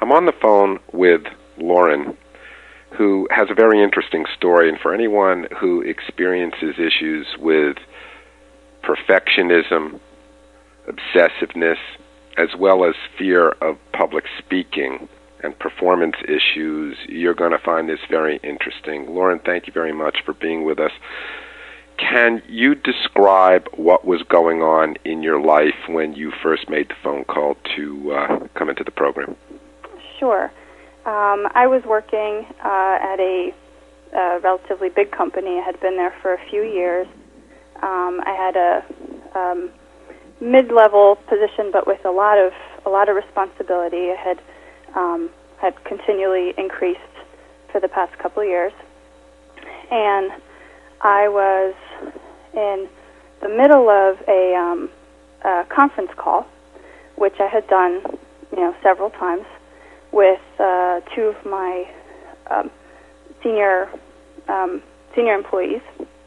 I'm on the phone with Lauren, who has a very interesting story, and for anyone who experiences issues with perfectionism, obsessiveness, as well as fear of public speaking and performance issues, you're going to find this very interesting. Lauren, thank you very much for being with us. Can you describe what was going on in your life when you first made the phone call to come into the program? Sure. I was working at a relatively big company. I had been there for a few years. I had a mid-level position, but with a lot of responsibility. I had continually increased for the past couple of years, and I was in the middle of a conference call, which I had done, several times with two of my senior employees.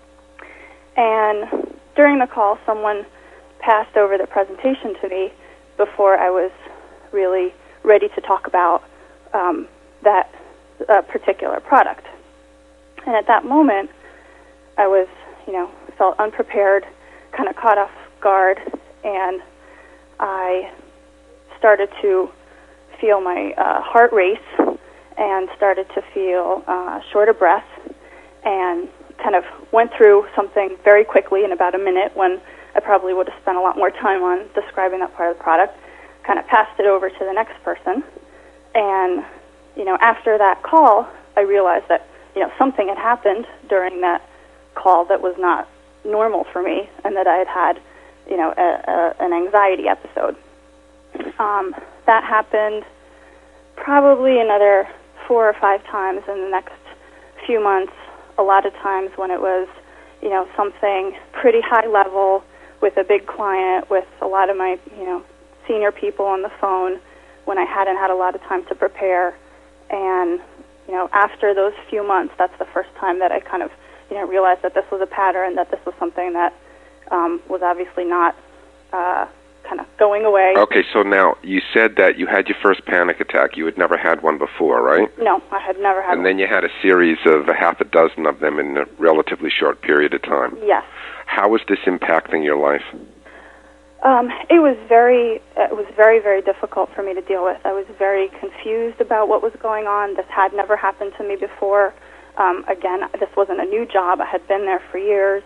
And during the call, someone passed over the presentation to me before I was really ready to talk about that particular product. And at that moment, I was, felt unprepared, kind of caught off guard, and I started to feel my heart race and started to feel short of breath, and kind of went through something very quickly in about a minute when I probably would have spent a lot more time on describing that part of the product, kind of passed it over to the next person. And, after that call, I realized that, something had happened during that call that was not normal for me, and that I had had, an anxiety episode. That happened probably another 4 or 5 times in the next few months, a lot of times when it was, something pretty high level with a big client, with a lot of my, senior people on the phone, when I hadn't had a lot of time to prepare. And, after those few months, that's the first time that I kind of, realized that this was a pattern, that this was something that was obviously not kind of going away. Okay, so now you said that you had your first panic attack. You had never had one before, right? No, I had never had one. And then you had a series of a half a dozen of them in a relatively short period of time. Yes. How was this impacting your life? It was very, very difficult for me to deal with. I was very confused about what was going on. This had never happened to me before. Again, this wasn't a new job. I had been there for years.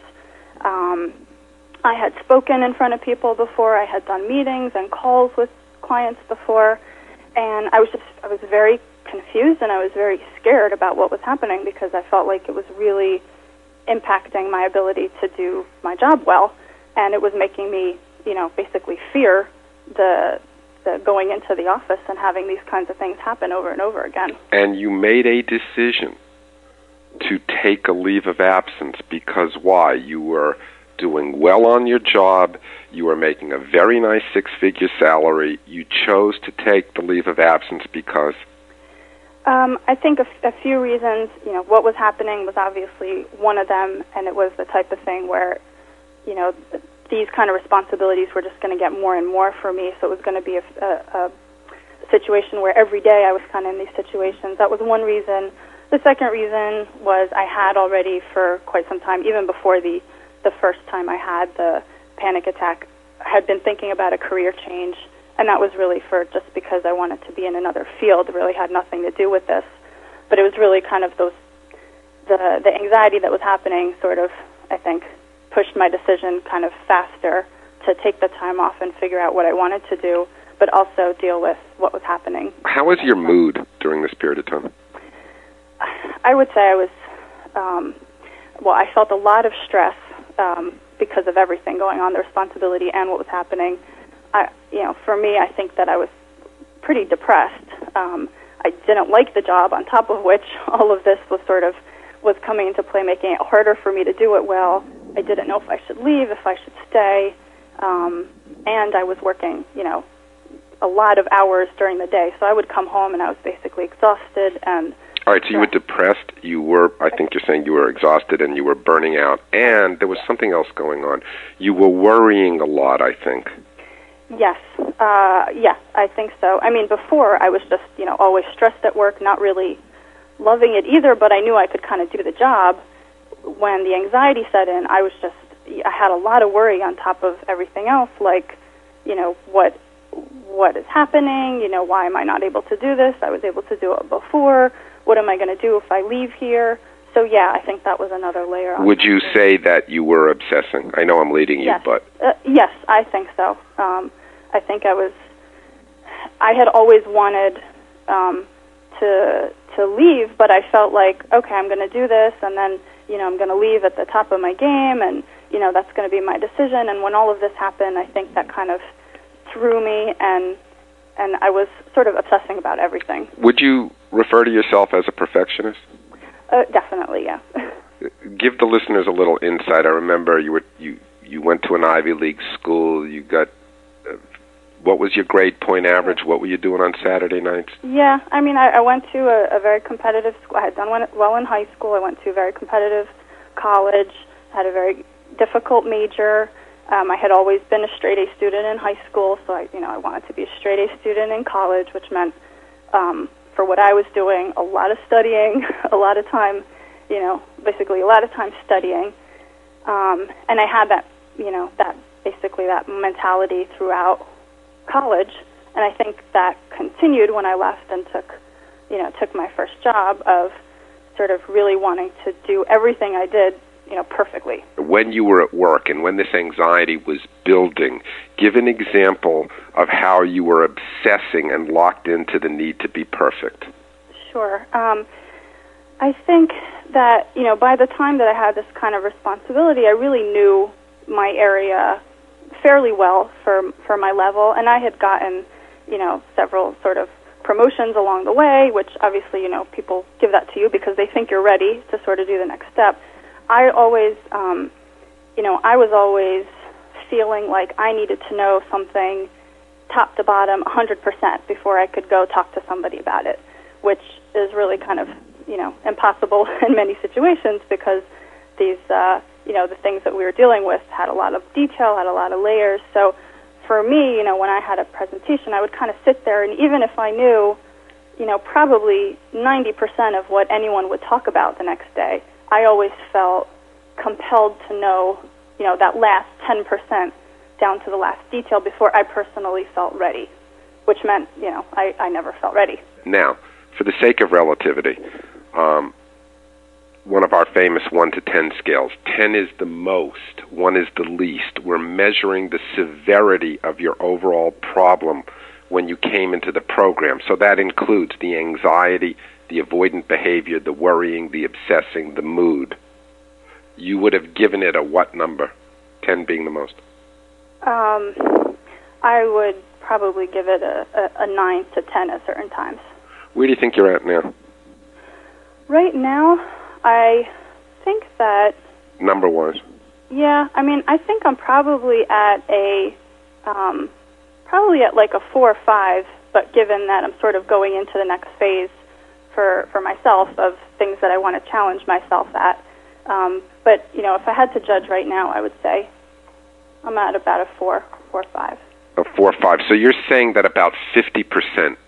I had spoken in front of people before. I had done meetings and calls with clients before, and I was very confused, and I was very scared about what was happening, because I felt like it was really impacting my ability to do my job well, and it was making me, basically fear the going into the office and having these kinds of things happen over and over again. And you made a decision to take a leave of absence because why? You were doing well on your job. You were making a very nice 6-figure salary. You chose to take the leave of absence because? I think a few reasons. What was happening was obviously one of them, and it was the type of thing where, these kind of responsibilities were just going to get more and more for me, so it was going to be a situation where every day I was kind of in these situations. That was one reason. The second reason was I had already for quite some time, even before the first time I had the panic attack, I had been thinking about a career change, and that was really for just because I wanted to be in another field. It really had nothing to do with this, but it was really kind of the anxiety that was happening sort of, I think, pushed my decision kind of faster to take the time off and figure out what I wanted to do, but also deal with what was happening. How was your mood during this period of time? I would say I was, I felt a lot of stress because of everything going on, the responsibility and what was happening. For me, I think that I was pretty depressed. I didn't like the job, on top of which all of this was coming into play, making it harder for me to do it well. I didn't know if I should leave, if I should stay, and I was working, a lot of hours during the day. So I would come home and I was basically exhausted and. All right, so you were depressed, I think you're saying you were exhausted and you were burning out, and there was something else going on. You were worrying a lot, I think. Yes. Yeah, I think so. I mean, before I was just, always stressed at work, not really loving it either, but I knew I could kind of do the job. When the anxiety set in, I had a lot of worry on top of everything else, like, what is happening? Why am I not able to do this? I was able to do it before. What am I going to do if I leave here? So, yeah, I think that was another layer. Would you say that you were obsessing? I know I'm leading you, yes. but... Yes, I think so. I think I had always wanted to leave, but I felt like, okay, I'm going to do this, and then, I'm going to leave at the top of my game, and, that's going to be my decision. And when all of this happened, I think that kind of threw me, and I was sort of obsessing about everything. Would you refer to yourself as a perfectionist? Definitely, yeah. Give the listeners a little insight. I remember you went to an Ivy League school. You got what was your grade point average? What were you doing on Saturday nights? Yeah, I mean, I went to a very competitive school. I had done well in high school. I went to a very competitive college. I had a very difficult major. I had always been a straight-A student in high school, so I wanted to be a straight-A student in college, which meant for what I was doing, a lot of studying, a lot of time, basically a lot of time studying. And I had that, that mentality throughout college, and I think that continued when I left and took my first job of sort of really wanting to do everything I did, perfectly. When you were at work and when this anxiety was building, give an example of how you were obsessing and locked into the need to be perfect. Sure. I think that, by the time that I had this kind of responsibility, I really knew my area fairly well for my level, and I had gotten, several sort of promotions along the way, which obviously, people give that to you because they think you're ready to sort of do the next step. I always, I was always feeling like I needed to know something top to bottom 100% before I could go talk to somebody about it, which is really kind of, impossible in many situations because these, the things that we were dealing with had a lot of detail, had a lot of layers. So for me, when I had a presentation, I would kind of sit there, and even if I knew, probably 90% of what anyone would talk about the next day, I always felt compelled to know, that last 10% down to the last detail before I personally felt ready, which meant, I never felt ready. Now, for the sake of relativity, one of our famous 1 to 10 scales, 10 is the most, 1 is the least. We're measuring the severity of your overall problem when you came into the program. So that includes the anxiety, the avoidant behavior, the worrying, the obsessing, the mood. You would have given it a what number, 10 being the most? I would probably give it a 9 to 10 at certain times. Where do you think you're at now? Right now, I think that... Number-wise? Yeah, I think I'm probably at like a 4 or 5, but given that I'm sort of going into the next phase for myself of things that I want to challenge myself at. But, if I had to judge right now, I would say I'm at about a 4 or 5. A 4 or 5. So you're saying that about 50%